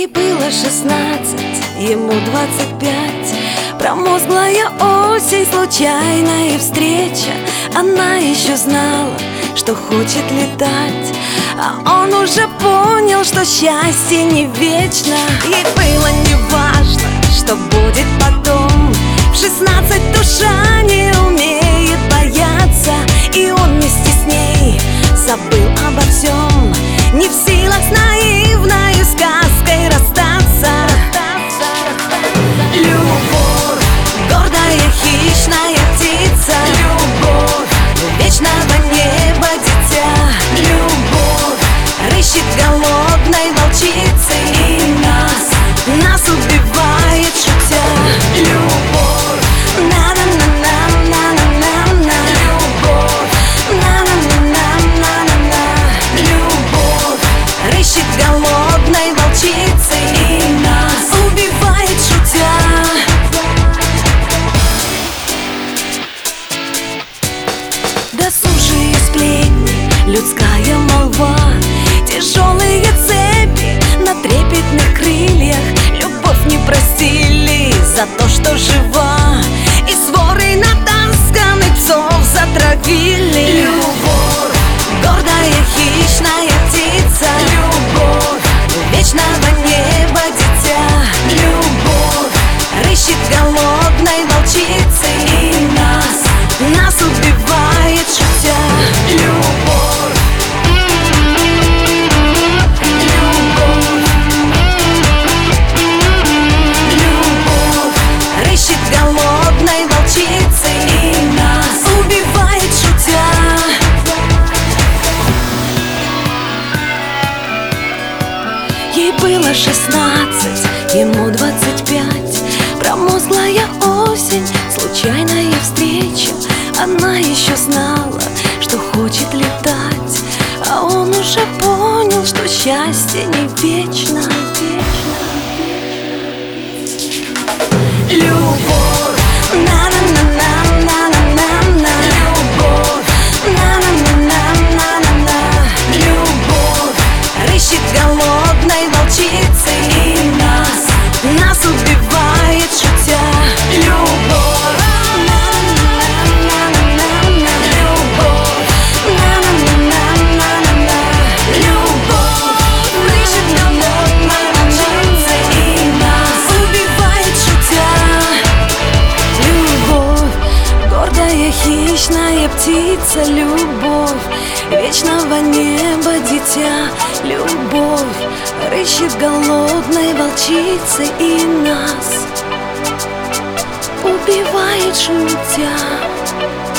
Ей было 16, ему 25. Промозглая осень, случайная встреча. Она еще знала, что хочет летать, а он уже понял, что счастье не вечно. Ей было не важно, что будет потом. В 16 душа не умеет бояться, и он вместе с ней забыл обо всем, не в силах с наивной сказкой расстаться. Любовь, гордая хищная птица. Любовь, вечного неба дитя. Любовь, рыщет голодной волчицей, и нас убивает шутя. Любовь, на-на-на-на-на-на-на-на. Любовь, на-на-на-на-на-на-на. Любовь, рыщет голодной волчицей, и нас убивает шутя. Досужие сплетни, людская молва, тяжелые цепи на трепетных крыльях. Любовь не простили за то, что жива, и сворой натасканных псов затравили. Любовь, гордая хищная птица. Любовь, вечного неба дитя. Любовь, рыщет голодной волчицей, и нас убивает шутя. Любовь, любовь, рыщет голодной волчицей, и нас убивает шутя. Ей было 16, ему 25. Промозглая осень, случайная встреча. Она еще знала, что хочет летать, а он уже понял, что счастье не вечно. Любовь, на-на-на-на-на-на-на. Любовь, на-на-на-на-на-на. Любовь, рыщет голодной волчицей, и нас убивает шутя. Любовь, на-на-на-на-на-на. Любовь, на-на-на-на-на-на. Любовь, рыщет голодной волчицей, и нас убивает шутя. Любовь, гордая хищная птица. Любовь, вечного неба дитя. Любовь, рыщет голодной волчицей, и нас убивает шутя.